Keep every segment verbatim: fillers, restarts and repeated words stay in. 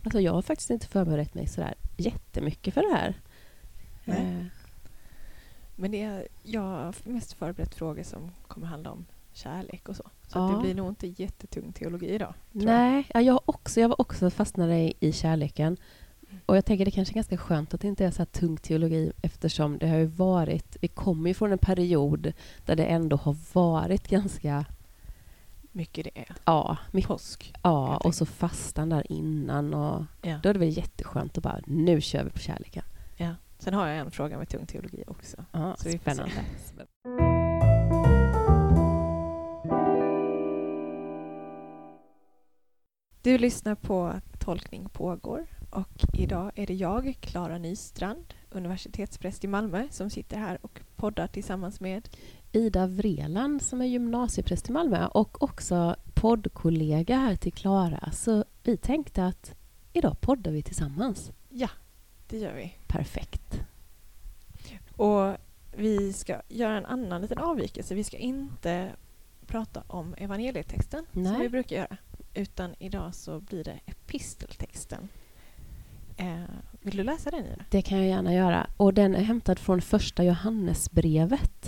alltså jag har faktiskt inte förberett mig sådär jättemycket för det här. Nej. Eh, Men det är, jag har mest förberett frågor som kommer handla om kärlek och så. Så Ja. att det blir nog inte jättetung teologi idag. tror jag. nej, ja, jag, har också, jag var också fastnade i, i kärleken. Och jag tänker det kanske är ganska skönt att det inte är så här tung teologi, eftersom det har ju varit, vi kommer ju från en period där det ändå har varit ganska, Mycket det är. ja, mycket, Påsk. ja helt och så fastan där innan, och Ja. då är det väl jätteskönt att bara, nu kör vi på kärleken. Ja. Sen har jag en fråga med tung teologi också. Ja, Så vi får se. spännande. Du lyssnar på Tolkning pågår och idag är det jag, Klara Nystrand, universitetspräst i Malmö, som sitter här och poddar tillsammans med Ida Vreland som är gymnasiepräst i Malmö och också poddkollega här till Klara. Så vi tänkte att idag poddar vi tillsammans. Ja, det gör vi. Perfekt. Och vi ska göra en annan liten avvikelse. Vi ska inte prata om evangelietexten som Nej. vi brukar göra. Utan idag så blir det episteltexten. Eh, vill du läsa den, Ida? Det kan jag gärna göra. Och den är hämtad från första Johannesbrevet.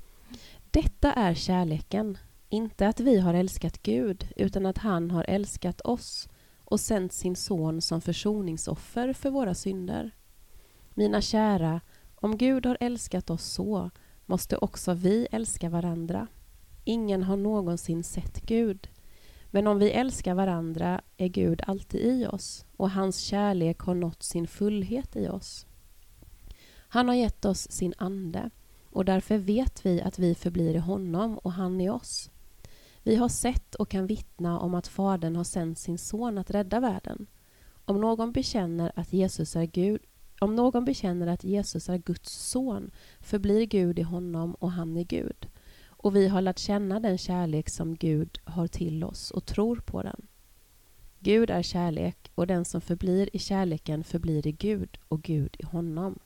Detta är kärleken. Inte att vi har älskat Gud, utan att han har älskat oss och sänt sin son som försoningsoffer för våra synder. Mina kära, om Gud har älskat oss så, måste också vi älska varandra. Ingen har någonsin sett Gud. Men om vi älskar varandra är Gud alltid i oss och hans kärlek har nått sin fullhet i oss. Han har gett oss sin ande och därför vet vi att vi förblir i honom och han i oss. Vi har sett och kan vittna om att Fadern har sänt sin son att rädda världen. Om någon bekänner att Jesus är Gud, om någon bekänner att Jesus är Guds son, förblir Gud i honom och han i Gud. Och vi har lärt känna den kärlek som Gud har till oss och tror på den. Gud är kärlek och den som förblir i kärleken förblir i Gud och Gud i honom.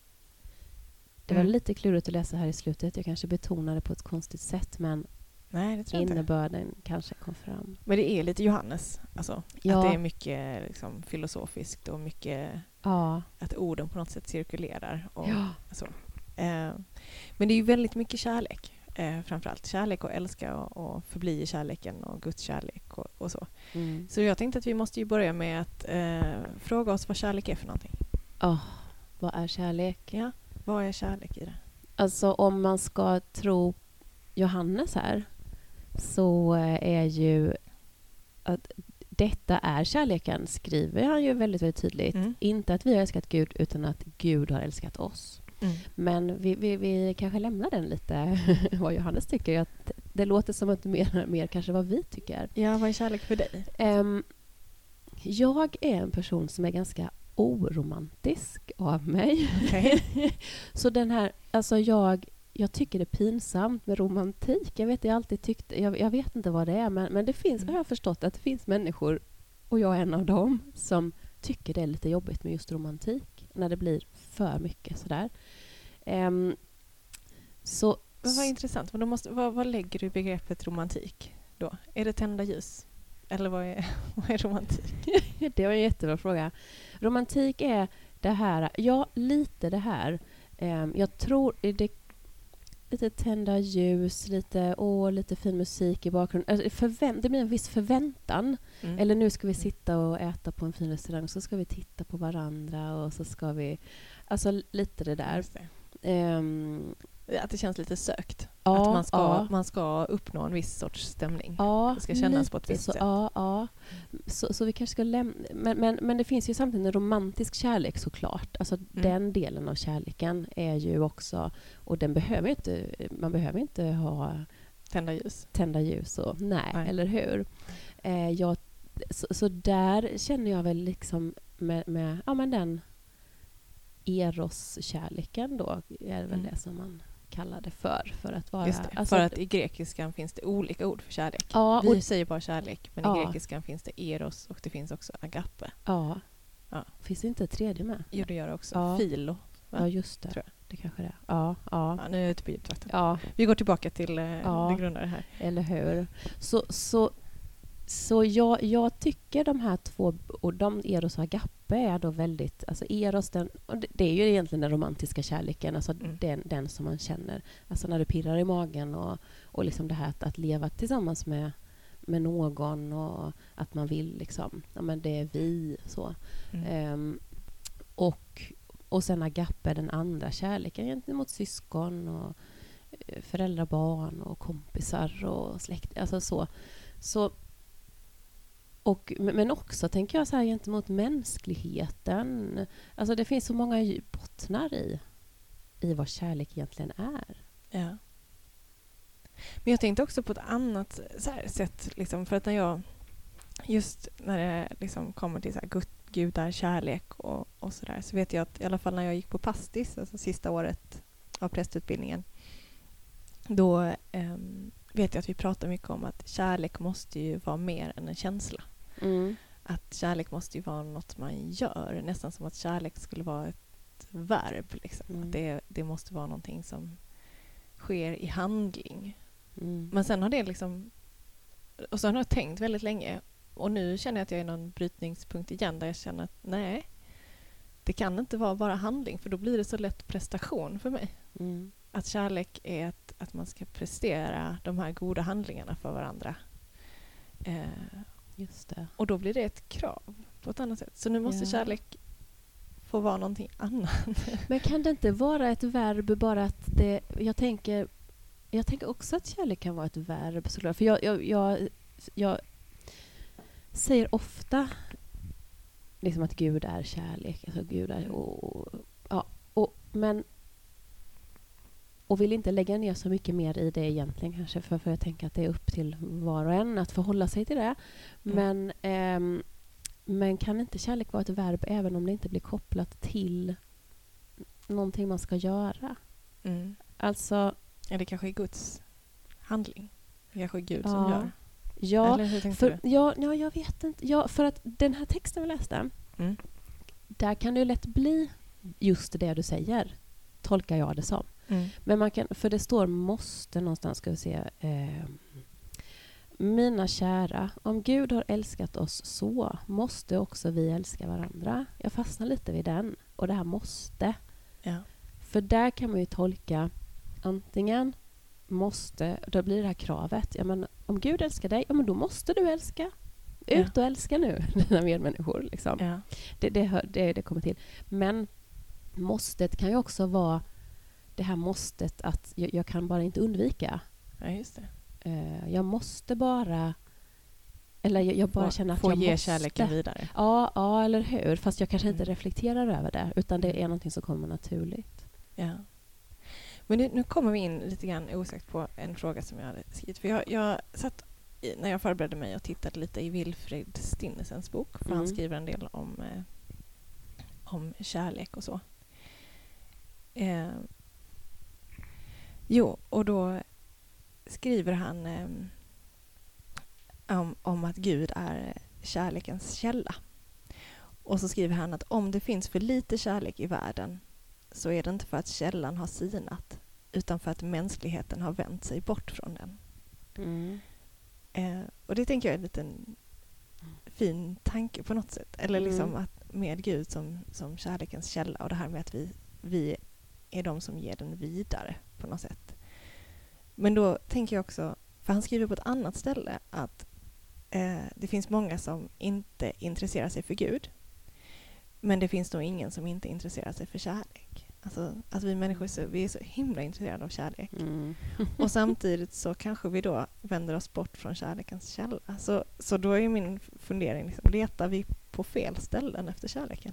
Det var Mm. lite klurigt att läsa här i slutet. Jag kanske betonade på ett konstigt sätt, men Nej, det tror jag inte. innebörden kanske kom fram. Men det är lite Johannes. Alltså, Ja. Att det är mycket liksom, filosofiskt och mycket Ja, att orden på något sätt cirkulerar. Och ja. så. Eh, men det är ju väldigt mycket kärlek. Eh, framförallt kärlek och älska och, och förbli i kärleken och Guds kärlek och, och så. Mm. Så jag tänkte att vi måste ju börja med att eh, fråga oss vad kärlek är för någonting. Åh, vad är kärlek? Ja, vad är kärlek i det? Alltså om man ska tro Johannes här, så är ju att detta är kärleken, skriver han ju väldigt, väldigt tydligt. Mm. Inte att vi har älskat Gud, utan att Gud har älskat oss. Mm. Men vi, vi, vi kanske lämnar den lite, vad Johannes tycker. Att det låter som att mer, mer kanske vad vi tycker. Ja, vad är kärlek för dig? Um, jag är en person som är ganska oromantisk av mig. Okay. Så den här, alltså jag, jag tycker det är pinsamt med romantik. Jag vet, jag alltid tyckt, jag, jag vet inte vad det är, men, men det finns, Mm. jag har förstått att det finns människor, och jag är en av dem, som tycker det är lite jobbigt med just romantik när det blir för mycket sådär. Um, så Men vad intressant. Men då måste, vad, vad lägger du i begreppet romantik då? Är det tända ljus? Eller vad är, vad är romantik? Det var en jättebra fråga. Romantik är det här, ja, lite det här. Um, jag tror det lite tända ljus, lite åh, lite fin musik i bakgrunden. Alltså, förvänt, det blir en viss förväntan. Mm. Eller nu ska vi sitta och äta på en fin restaurang, så ska vi titta på varandra och så ska vi, alltså lite det där. Just det. Um, Att det känns lite sökt. ja, att man ska, ja. man ska uppnå en viss sorts stämning. Ja, Det ska kännas lite på ett visst så, sätt. Ja, ja. Så, så vi kanske ska lämna... Men, men, men det finns ju samtidigt en romantisk kärlek såklart. Alltså Mm. den delen av kärleken är ju också... Och den behöver inte... Man behöver inte ha Tända ljus. tända ljus och... Nej, Nej. eller hur? Eh, jag, så, så där känner jag väl liksom med, med ja, men den eros-kärleken då är väl Mm. det som man kallar det för. För att vara... Just det. alltså- för att i grekiskan finns det olika ord för kärlek. Ja, Vi och, säger bara kärlek, men Ja. i grekiskan finns det eros och det finns också agape. ja. Ja. Finns det inte ett tredje med? Jo, det gör det också. Ja. Filo. Va? Ja, just det. Tror Det kanske det är. Ja, ja. Ja, nu är jag ute på djupvatten. Ja, Vi går tillbaka till eh, Ja. det grundare här. eller hur? Så, så Så jag, jag tycker de här två, och de Eros och Agape är då väldigt, alltså Eros, den, och det, det är ju egentligen den romantiska kärleken, alltså Mm. den, den som man känner, alltså när det pirrar i magen och, och liksom det här att, att leva tillsammans med, med någon och att man vill liksom, ja men det är vi så. Mm. Ehm, och, och sen Agape, den andra kärleken gentemot syskon och eh, föräldrar, barn och kompisar och släkt, alltså så. Så och, men också tänker jag så här gentemot mänskligheten. Alltså det finns så många bottnar i, i vad kärlek egentligen är. Ja. Men jag tänkte också på ett annat så här sätt. Liksom, för att när jag, just när det liksom kommer till så här gud, gudar, kärlek och, och sådär, så vet jag att i alla fall när jag gick på pastis, alltså sista året av prästutbildningen, då um, vet jag att vi pratar mycket om att kärlek måste ju vara mer än en känsla. Mm. Att kärlek måste ju vara något man gör. Nästan som att kärlek skulle vara ett verb. Liksom. Mm. Att det, det måste vara någonting som sker i handling. Mm. Men sen har det liksom... Och så har jag tänkt väldigt länge. Och nu känner jag att jag är i någon brytningspunkt igen där jag känner att nej, det kan inte vara bara handling. För då blir det så lätt prestation för mig. Mm. Att kärlek är att, att man ska prestera de här goda handlingarna för varandra. Eh, Just det. och då blir det ett krav på ett annat sätt. Så nu måste Ja. kärlek få vara någonting annat. Men kan det inte vara ett verb bara att det... Jag tänker, jag tänker också att kärlek kan vara ett verb såklart. För jag, jag, jag, jag säger ofta liksom att Gud är kärlek. Alltså Gud är... Och, och, ja, och, men... Och vill inte lägga ner så mycket mer i det egentligen kanske. För, för jag tänker att det är upp till var och en att förhålla sig till det. Mm. Men, ehm, men kan inte kärlek vara ett verb även om det inte blir kopplat till någonting man ska göra? Mm. Alltså, Ja, det kanske är Guds handling. Det kanske är Gud som ja, gör. ja, Eller hur tänkte för, du? ja, ja, jag vet inte. Ja, för att den här texten vi läste, Mm. där kan det ju lätt bli just det du säger. Tolkar jag det som. Mm. Men man kan, för det står måste någonstans, ska vi se. Eh, mina kära, om Gud har älskat oss så måste också vi älska varandra. Jag fastnar lite vid den. Och det här måste. Ja. För där kan man ju tolka antingen måste, då blir det här kravet. Ja, men om Gud älskar dig, ja, men då måste du älska. Ut och älska nu dina medmänniskor. Liksom. Ja. Det, det, hör, det, det kommer till. Men måstet kan ju också vara det här måstet att jag, jag kan bara inte undvika. Ja, just det. Uh, jag måste bara... Eller jag, jag bara Få, känner att få jag ge måste. kärleken vidare. Ja, ja, eller hur? Fast jag kanske inte Mm. reflekterar över det. Utan det Mm. är någonting som kommer naturligt. Ja. Men nu, nu kommer vi in lite grann osökt på en fråga som jag hade skrivit. För jag, jag satt i, när jag förberedde mig och tittade lite i Wilfrid Stinnesens bok. För Mm. han skriver en del om, eh, om kärlek och så. Eh, jo, och då skriver han eh, om, om att Gud är kärlekens källa. Och så skriver han att om det finns för lite kärlek i världen så är det inte för att källan har sinat utan för att mänskligheten har vänt sig bort från den. Mm. Eh, och det tänker jag är en liten fin tanke på något sätt. Eller liksom Mm. att med Gud som, som kärlekens källa och det här med att vi, vi är de som ger den vidare på något sätt. Men då tänker jag också, för han skriver på ett annat ställe att eh, det finns många som inte intresserar sig för Gud. Men det finns nog ingen som inte intresserar sig för kärlek. Alltså, alltså vi människor så, vi är så himla intresserade av kärlek. Mm. Och samtidigt så kanske vi då vänder oss bort från kärlekens källa. Så, så då är min fundering, liksom, letar vi på fel ställen efter kärleken?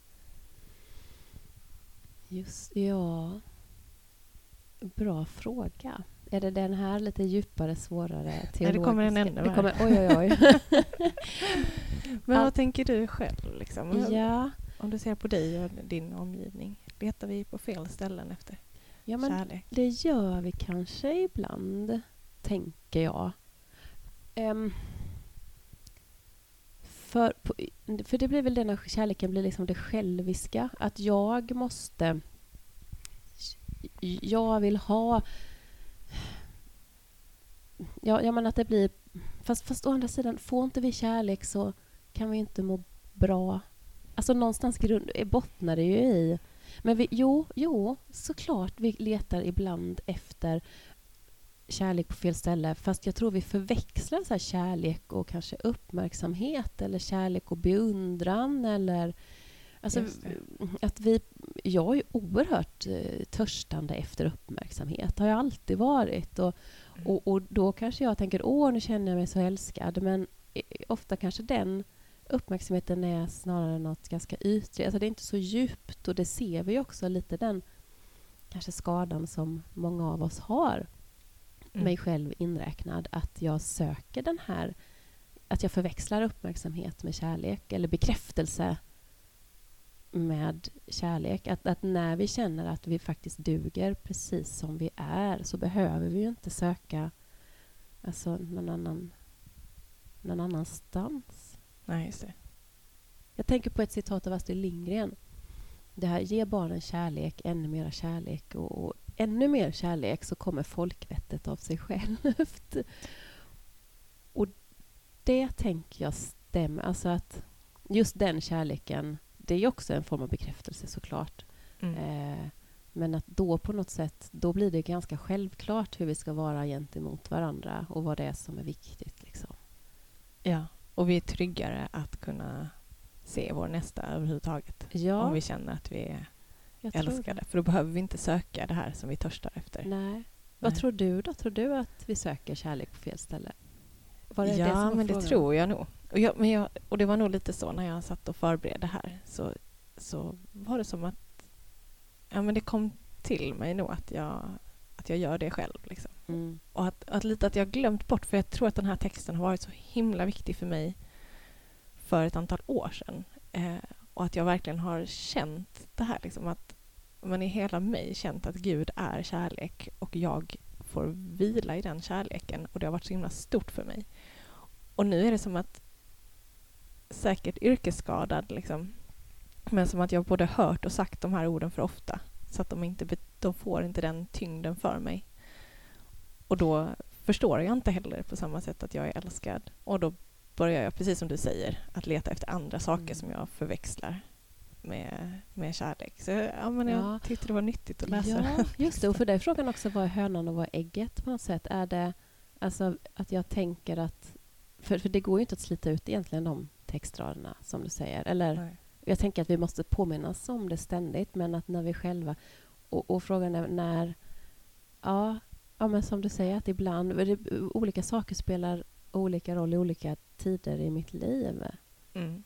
Just, ja. Bra fråga. Är det den här lite djupare, svårare teologiska? Nej, det kommer en ännu det kommer, oj, oj, oj. Men All- vad tänker du själv? Liksom? Ja, Om du ser på dig och din omgivning. Letar vi på fel ställen efter ja, men kärlek? det gör vi kanske ibland, tänker jag. Ehm, för, på, för det blir väl den när kärleken blir liksom det själviska. Att jag måste... Jag vill ha... Ja, jag menar att det blir fast, fast å andra sidan, får inte vi kärlek så kan vi inte må bra. Alltså någonstans grund, bottnar det ju i. Men vi, jo, jo, såklart vi letar ibland efter kärlek på fel ställe. Fast jag tror vi förväxlar så här kärlek och kanske uppmärksamhet. Eller kärlek och beundran. Eller, alltså, att vi, jag är ju oerhört eh, törstande efter uppmärksamhet. Har jag alltid varit. Och, mm. och, och då kanske jag tänker, åh nu känner jag mig så älskad. Men eh, ofta kanske den uppmärksamheten är snarare något ganska ytligt. Alltså det är inte så djupt och det ser vi också lite den kanske skadan som många av oss har. Mm. Mig själv inräknad. Att jag söker den här, att jag förväxlar uppmärksamhet med kärlek eller bekräftelse med kärlek. Att, att när vi känner att vi faktiskt duger precis som vi är så behöver vi ju inte söka alltså någon annan någon annanstans. Nej, just det. Jag tänker på ett citat av Astrid Lindgren. Det här, ge barnen kärlek, ännu mera kärlek och, och ännu mer kärlek så kommer folkvettet av sig självt. Och det tänker jag stämmer. Alltså att just den kärleken, det är ju också en form av bekräftelse såklart. Mm. Eh, men att då på något sätt, då blir det ganska självklart hur vi ska vara gentemot varandra och vad det är som är viktigt. Liksom. Ja. Och vi är tryggare att kunna se vår nästa överhuvudtaget. Ja. Om vi känner att vi är jag älskade. För då behöver vi inte söka det här som vi törstar efter. Nej. Nej. Vad tror du då? Tror du att vi söker kärlek på fel ställe? Var det ja, det som var men frågan? det tror jag nog. Och, jag, men jag, och det var nog lite så när jag satt och förberedde här. Så, så var det som att ja, men det kom till mig nog att jag, att jag gör det själv. Liksom. Mm. Och att, att lite att jag glömt bort, för jag tror att den här texten har varit så himla viktig för mig för ett antal år sedan. Eh, och att jag verkligen har känt det här, liksom, att man i hela mig känt att Gud är kärlek och jag får vila i den kärleken. Och det har varit så himla stort för mig. Och nu är det som att säkert yrkesskadad, liksom, men som att jag både hört och sagt de här orden för ofta. Så att de, inte, de får inte den tyngden för mig. Och då förstår jag inte heller på samma sätt att jag är älskad. Och då börjar jag, precis som du säger, att leta efter andra saker mm. som jag förväxlar med, med kärlek. Så ja, men jag ja. tyckte det var nyttigt att läsa. Ja, just det. Och för dig frågan också, vad är hönan och vad är ägget på något sätt? Är det alltså att jag tänker att... För, för det går ju inte att slita ut egentligen de textraderna som du säger. Eller Nej. Jag tänker att vi måste påminnas om det ständigt, men att när vi själva... Och, och frågan är när... Ja, ja, men som du säger, att ibland... Det, olika saker spelar olika roll i olika tider i mitt liv. Mm.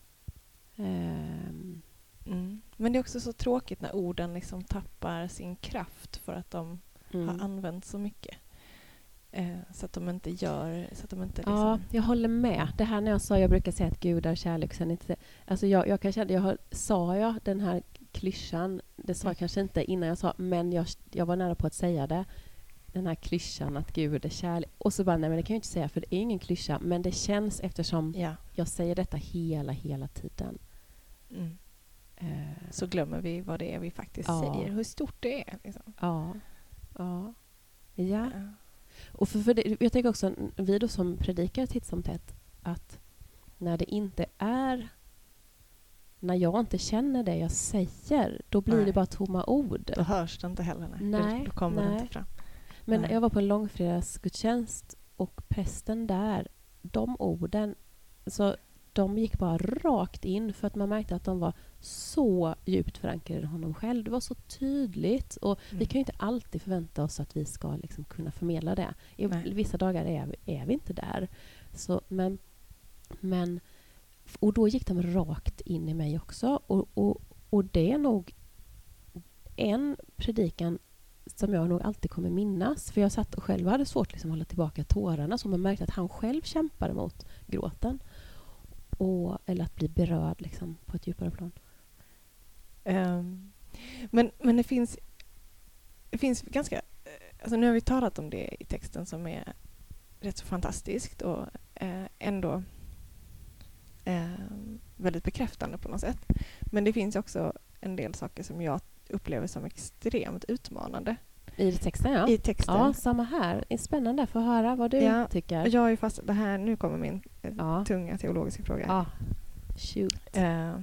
Um. Mm. Men det är också så tråkigt när orden liksom tappar sin kraft för att de mm. har använts så mycket. Eh, så att de inte gör... Så att de inte liksom... Ja, jag håller med. Det här när jag sa, jag brukar säga att Gud är kärlek. Sen inte, alltså jag, jag kan känna, jag har, sa jag den här klyschan, det sa jag mm. kanske inte innan jag sa, men jag, jag var nära på att säga det. Den här klyschan att Gud är kärlek. Och så bara, nej men det kan jag inte säga för det är ingen klyscha. Men det känns eftersom ja. jag säger detta hela, hela tiden. Mm. Uh, så glömmer vi vad det är vi faktiskt ja. säger. Hur stort det är. Liksom. Ja. Ja. Ja. Uh. Och för, för det, jag tänker också, vi då som predikar titt som tätt, att när det inte är, när jag inte känner det jag säger, då blir nej. det bara tomma ord. Då hörs det inte heller. Nej. Nej, då, då kommer nej. det inte fram. Men nej. jag var på en långfredagsgudstjänst och prästen där, de orden, så de gick bara rakt in för att man märkte att de var så djupt förankrade i honom själv. Det var så tydligt. Och mm. vi kan ju inte alltid förvänta oss att vi ska liksom kunna förmedla det. I Nej. vissa dagar är vi, är vi inte där. Så, men, men, och då gick de rakt in i mig också. Och, och, och det är nog en predikan som jag nog alltid kommer minnas. För jag satt och själv hade svårt liksom att hålla tillbaka tårarna. Så man märkte att han själv kämpade mot gråten. Och, eller att bli berörd liksom, på ett djupare plan. Um, men, men det finns det finns ganska... Alltså nu har vi talat om det i texten som är rätt så fantastiskt och eh, ändå eh, väldigt bekräftande på något sätt. Men det finns också en del saker som jag upplever som extremt utmanande. I texten, ja. I texten. Ja, samma här. Det är spännande att få höra vad du Ja, tycker. Jag är ju fast, det här, nu kommer min eh, Ja. tunga teologiska fråga. Ja, shoot. Eh,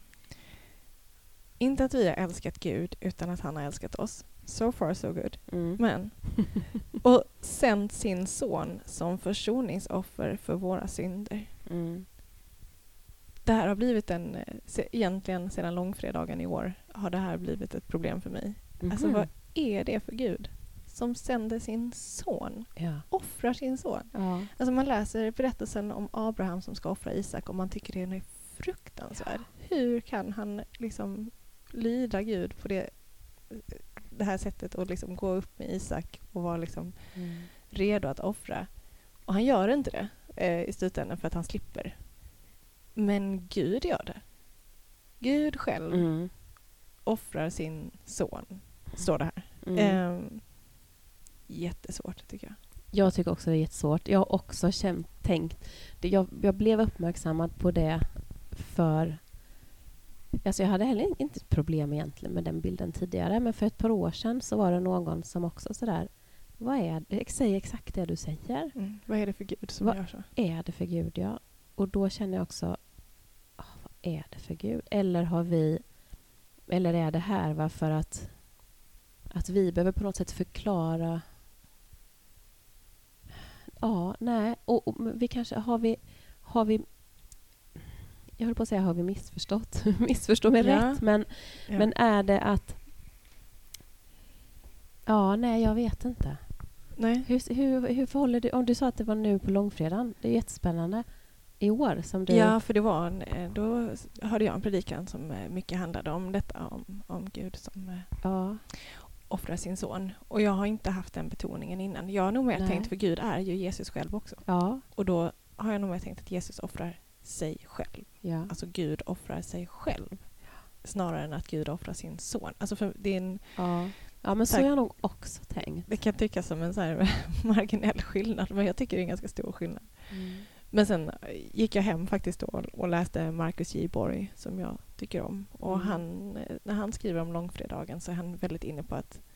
inte att vi har älskat Gud utan att han har älskat oss. So far so good. Mm. Men, och sänt sin son som försoningsoffer för våra synder. Mm. Det här har blivit en, eh, se, egentligen sedan långfredagen i år har det här blivit ett problem för mig. Mhm. Alltså vad är det för Gud som sänder sin son, Ja. offrar sin son? Ja. Alltså man läser berättelsen om Abraham som ska offra Isak och man tycker det är fruktansvärd. Hur kan han liksom lyda Gud på det, det här sättet och liksom gå upp med Isak och vara liksom Mm. redo att offra? Och han gör inte det eh, i slutändan för att han slipper. Men Gud gör det. Gud själv Mm. offrar sin son, står det här. Mm. Ehm, jättesvårt tycker jag. Jag tycker också det är jättesvårt. Jag har också känt, tänkt... Det, jag, jag blev uppmärksammad på det för... Alltså jag hade heller inte ett problem egentligen med den bilden tidigare. Men för ett par år sedan så var det någon som också sådär... Vad är det? Säg exakt det du säger. Mm. Vad är det för Gud som Vad gör så? är det för Gud, ja? Och då känner jag också... Oh, vad är det för Gud? Eller har vi... Eller är det här va, för att... Att vi behöver på något sätt förklara... Ja, nej. Och, och vi kanske... Har vi... Har vi jag höll på att säga har vi missförstått. Missförstå mig Ja. rätt. Men, Ja. men är det att... Ja, nej, jag vet inte. Nej. Hur, hur, hur förhåller du... Om du sa att det var nu på långfredagen. Det är jättespännande. I år som du... Ja, för det var en, eh, då hörde jag en predikan som eh, mycket handlade om detta, om, om Gud som eh, Ja. offrar sin son. Och jag har inte haft den betoningen innan. Jag har nog mer Nej. tänkt, för Gud är ju Jesus själv också. Ja. Och då har jag nog mer tänkt att Jesus offrar sig själv. Ja. Alltså Gud offrar sig själv. Snarare än att Gud offrar sin son. Alltså för det är en... Ja. Ja, men så Tack. har jag nog också tänkt. Det kan tyckas som en så här marginell skillnad, men jag tycker det är en ganska stor skillnad. Mm. Men sen gick jag hem faktiskt då och läste Marcus J. Borg som jag tycker om. Och Mm. han, när han skriver om långfredagen så är han väldigt inne på att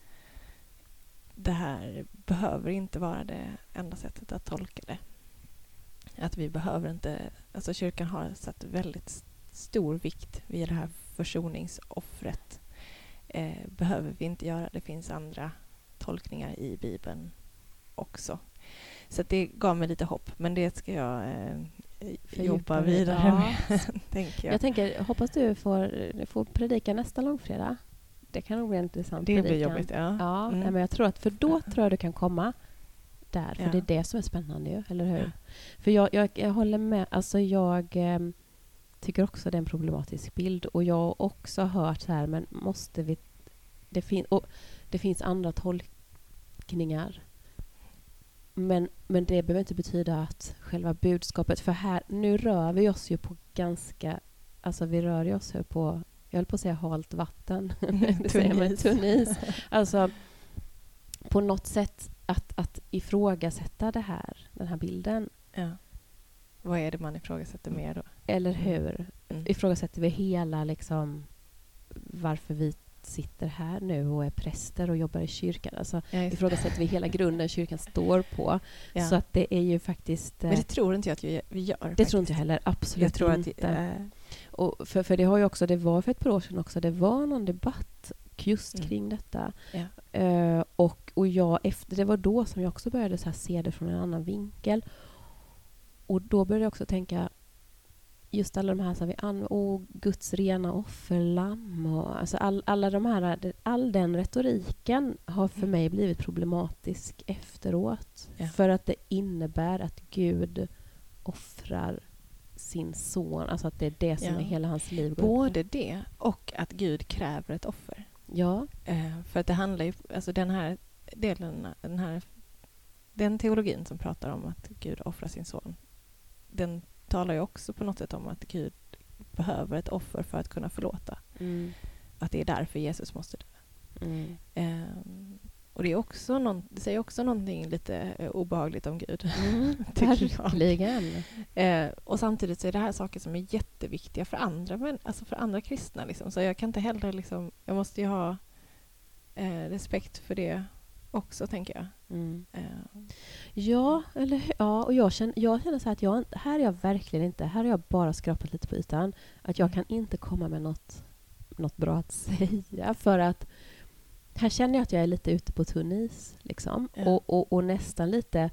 det här behöver inte vara det enda sättet att tolka det. Att vi behöver inte... Alltså kyrkan har satt väldigt stor vikt vid det här försoningsoffret. Eh, behöver vi inte göra. Det finns andra tolkningar i Bibeln också. Så att det gav mig lite hopp. Men det ska jag eh, jobba dig. vidare Ja. med, tänker jag. Jag tänker, hoppas du får, får predika nästa långfredag. Det kan nog bli en intressant Det blir predikan. jobbigt, ja. Ja, Mm. nej, men jag tror att för då tror jag du kan komma där. För Ja. det är det som är spännande ju, eller hur? Ja. För jag, jag, jag håller med. Alltså jag eh, tycker också det är en problematisk bild. Och jag har också hört så här, men måste vi... Det, fin, och det finns andra tolkningar. Men, men det behöver inte betyda att själva budskapet... För här, nu rör vi oss ju på ganska... Alltså vi rör ju oss här på... Jag höll på att säga halt vatten. Det säger man, Tunnis. tunn is. Alltså på något sätt att, att ifrågasätta det här, den här bilden. Ja. Vad är det man ifrågasätter mer då? Eller hur? Mm. Ifrågasätter vi hela liksom varför vi sitter här nu och är präster och jobbar i kyrkan. Alltså Ja, just det. ifrågasätter vi hela grunden kyrkan står på. Ja. Så att det är ju faktiskt... Men det tror inte jag att vi, vi gör. Det faktiskt. tror inte jag heller. Absolut Jag tror inte. att... Eh, Och för, för det har ju också, det var för ett par år sedan också, det var någon debatt just Mm. kring detta. ja. Eh, och, och jag efter, det var då som jag också började så här se det från en annan vinkel. Och då började jag också tänka, just alla de här som vi använder, oh, Guds rena offerlamm och alltså all, alla de här, all den retoriken har för Mm. mig blivit problematisk efteråt. Ja. För att det innebär att Gud offrar sin son, alltså att det är det som Ja. är hela hans liv går ut på. Både det och att Gud kräver ett offer. Ja, Eh, för att det handlar ju... Alltså den här delen, den här... Den teologin som pratar om att Gud offrar sin son, den talar ju också på något sätt om att Gud behöver ett offer för att kunna förlåta. mm. Att det är därför Jesus måste dö. Mm. Ehm, och det, är också någon, det säger också någonting lite eh, obehagligt om Gud. Mm, tycker jag. verkligen. Eh, och samtidigt så är det här saker som är jätteviktiga för andra, men, alltså för andra kristna. Liksom. Så jag kan inte heller... Liksom, jag måste ju ha eh, respekt för det också, tänker jag. Mm. Uh. Ja, eller hur? Ja, och jag känner, jag känner så här att jag, här är jag verkligen inte, här har jag bara skrapat lite på ytan. Att jag Mm. kan inte komma med något, något bra att säga, för att här känner jag att jag är lite ute på tunn is, liksom. Ja. Och, och, och nästan lite...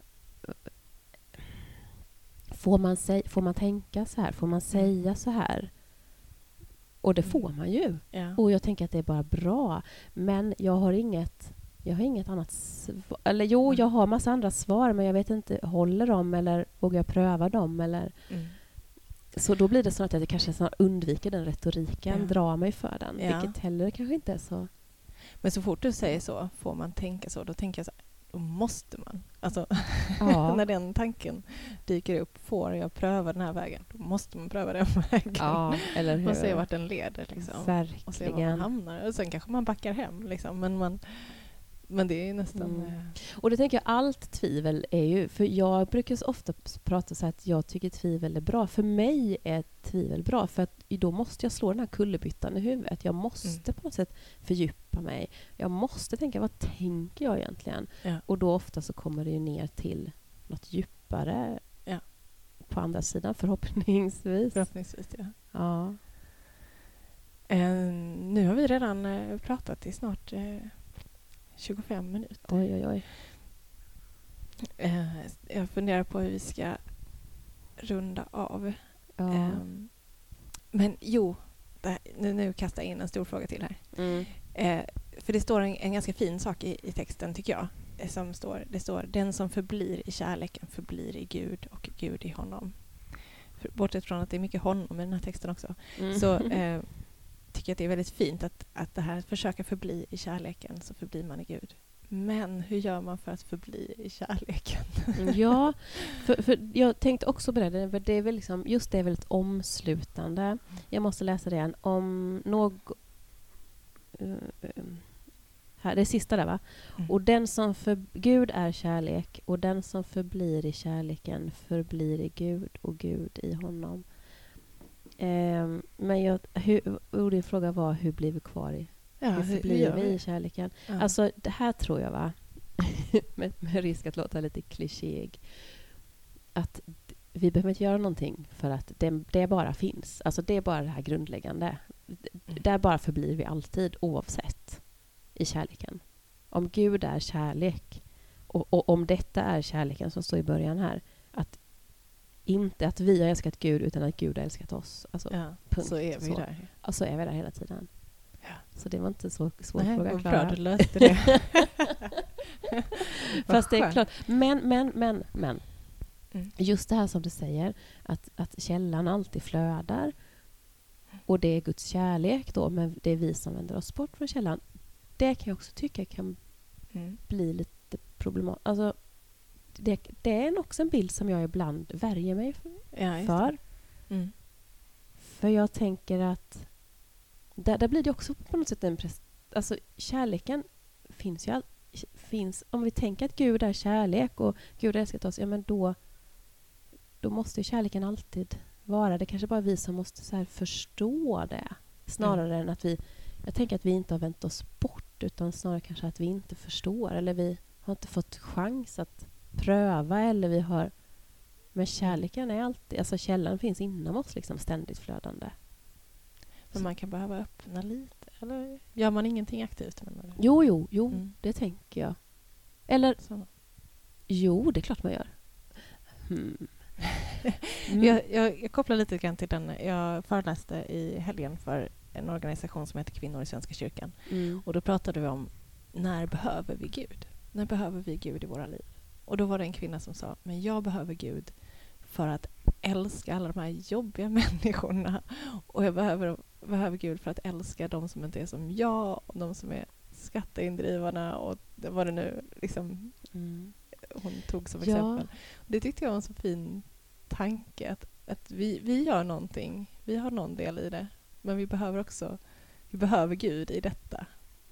Får man, säg, får man tänka så här? Får man säga så här? Och det får man ju. Ja. Och jag tänker att det är bara bra. Men jag har inget, jag har inget annat svar. Eller jo, Mm. jag har massa andra svar, men jag vet inte, håller de eller vågar jag pröva dem? Eller... Mm. Så då blir det så att jag kanske snart undviker den retoriken, Ja. drar mig för den. Ja. Vilket heller kanske inte är så... Men så fort du säger så, får man tänka så, då tänker jag så här, då måste man. Alltså, Ja. när den tanken dyker upp, får jag pröva den här vägen, då måste man pröva den vägen. Ja, eller hur? Och se vart den leder. Liksom. Verkligen. Och se var man hamnar. Och sen kanske man backar hem. Liksom. Men, man, men det är nästan... Mm. Eh... Och det tänker jag, allt tvivel är ju... För jag brukar så ofta prata så att jag tycker tvivel är bra. För mig är tvivel bra. För att då måste jag slå den här kullerbyttan i huvudet. Jag måste Mm. på något sätt fördjupa mig. Jag måste tänka, vad tänker jag egentligen? Ja. Och då ofta så kommer det ju ner till något djupare Ja. på andra sidan, förhoppningsvis. Förhoppningsvis, ja. Ja. Eh, nu har vi redan eh, pratat i snart eh, tjugofem minuter. Oj, oj, oj. Eh, jag funderar på hur vi ska runda av. Ja. Eh, men jo, det här, nu, nu kastar jag in en stor fråga till här. Mm. Eh, för det står en, en ganska fin sak i, i texten, tycker jag. Eh, som står, det står, den som förblir i kärleken förblir i Gud och Gud i honom. För, bortsett från att det är mycket honom i den här texten också. Mm. Så eh, tycker jag att det är väldigt fint att, att det här att försöka förbli i kärleken, så förblir man i Gud. Men hur gör man för att förbli i kärleken? Ja, för, för jag tänkte också på det. För det är väl liksom, just det är väldigt omslutande. Jag måste läsa det igen. Om något... Uh, här, det är sista där, va? Mm. Och den som för Gud är kärlek, och den som förblir i kärleken förblir i Gud och Gud i honom. Um, men jag, hur, och din fråga var, hur blir vi kvar i? Ja, hur förblir gör vi i kärleken? Ja. Alltså, det här tror jag, va? med, med risk att låta lite klichéig. Att d- vi behöver inte göra någonting för att det, det bara finns. Alltså det är bara det här grundläggande. D- Mm. Där bara förblir vi alltid, oavsett, i kärleken. Om Gud är kärlek, och, och om detta är kärleken som står i början här, att inte att vi har älskat Gud utan att Gud har älskat oss. Alltså, Ja, punkt. så är vi Så. där. och så är vi där hela tiden. Ja. Så det var inte så svår Nej, fråga, vad Klara. bra, du löste det. Fast det är skönt. klart. Men, men, men, men. Mm. Just det här som du säger, att, att källan alltid flödar. Och det är Guds kärlek då, men det är vi som vänder oss bort från källan. Det kan jag också tycka kan Mm. bli lite problematiskt. Alltså, det, det är en också en bild som jag ibland värjer mig för. Ja, just för. det. Mm. För jag tänker att där, där blir det också på något sätt en pres- alltså kärleken finns ju all, finns, om vi tänker att Gud är kärlek och Gud har älskat oss, ja men då då måste ju kärleken alltid vara. Det kanske bara vi som måste så här förstå det, snarare Mm. än att vi, jag tänker att vi inte har vänt oss bort, utan snarare kanske att vi inte förstår, eller vi har inte fått chans att pröva, eller vi har, men kärleken är alltid, alltså källan finns inom oss liksom, ständigt flödande. Men man kan behöva öppna lite. Eller gör man ingenting aktivt? Menar du? Jo, jo, jo, Mm. det tänker jag. Eller, Så. jo, det är klart man gör. Hmm. Mm. Jag, jag, jag kopplar lite grann till den. Jag föreläste i helgen för en organisation som heter Kvinnor i Svenska kyrkan. Mm. Och då pratade vi om, när behöver vi Gud? När behöver vi Gud i våra liv? Och då var det en kvinna som sa, men jag behöver Gud för att älska alla de här jobbiga människorna. Och jag behöver, behöver Gud för att älska de som inte är som jag, och de som är skatteindrivarna och vad det nu liksom Mm. hon tog som Ja. exempel. Det tyckte jag var en så fin tanke, att, att vi, vi gör någonting, vi har någon del i det, men vi behöver också, vi behöver Gud i detta.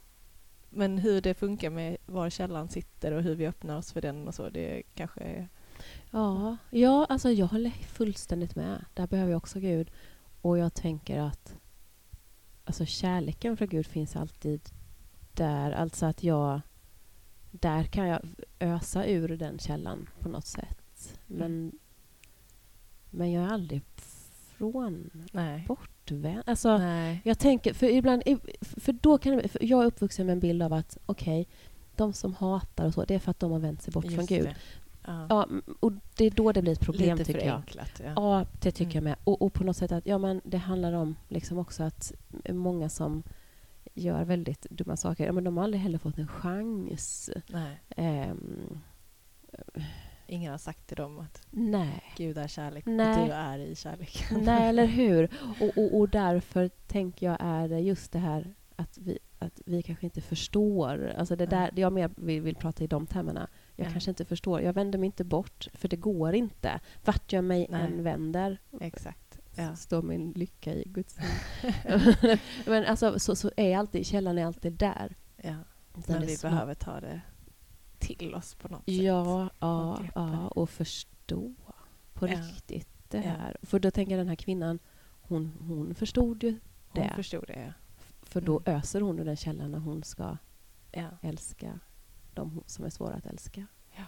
Men hur det funkar med var källan sitter och hur vi öppnar oss för den och så, det kanske är... Ja, ja, alltså jag håller fullständigt med. Där behöver jag också Gud. Och jag tänker att alltså kärleken för Gud finns alltid där. Alltså att jag där kan jag ösa ur den källan på något sätt. Men, Mm. men jag är aldrig från Nej. bortvänd. Alltså, Nej. jag tänker, för ibland, för då kan det, för jag är uppvuxen med en bild av att okej, okay, de som hatar och så, det är för att de har vänt sig bort Just från Gud. det. Ja. Ja, och det är då det blir ett problem, Lite tycker jag. förenklat, ja. Ja, det tycker Mm. jag med. Och, och på något sätt att ja, men det handlar om liksom också att många som gör väldigt dumma saker, ja, men de har aldrig heller fått en chans. Nej. Ehm, Ingen har sagt till dem att nej. Gud är kärlek. Nej. Att du är i kärleken. Nej, eller hur? Och, och, och därför tänker jag är det just det här att vi, att vi kanske inte förstår. Alltså det där, jag mer vill, vill prata i de termerna. Jag Ja. kanske inte förstår. Jag vänder mig inte bort, för det går inte. Vart jag mig Nej. än vänder, Exakt. Ja. står min lycka i Guds hand. Men alltså, så, så är alltid, källan är alltid där. Ja. Den Men är vi små. behöver ta det till oss på något sätt. Ja, ja, Och greppa ja, det. och förstå på Ja. riktigt det Ja. här. För då tänker jag den här kvinnan, hon, hon förstod ju Hon det. förstod det, ja. För då Mm. öser hon ur den källan när hon ska ja. älska de som är svåra att älska.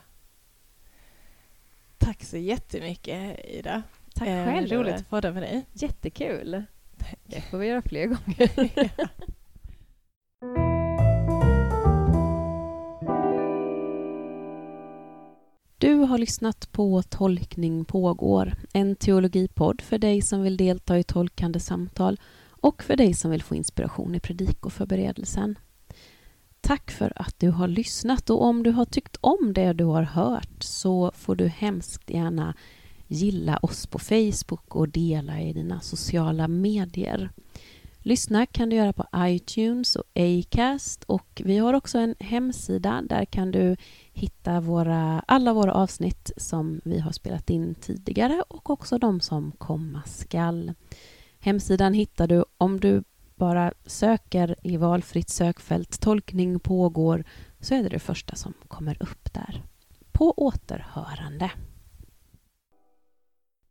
Tack så jättemycket, Ida. Tack eh, själv. Roligt att podda med dig. Jättekul. Det får vi göra fler gånger. Ja. Du har lyssnat på Tolkning pågår, en teologipodd för dig som vill delta i tolkande samtal och för dig som vill få inspiration i predikoförberedelsen. Tack för att du har lyssnat, och om du har tyckt om det du har hört så får du hemskt gärna gilla oss på Facebook och dela i dina sociala medier. Lyssna kan du göra på iTunes och Acast, och vi har också en hemsida. Där kan du hitta våra, alla våra avsnitt som vi har spelat in tidigare och också de som komma skall. Hemsidan hittar du om du bara söker i valfritt sökfält Tolkning pågår, så är det det första som kommer upp där. På återhörande.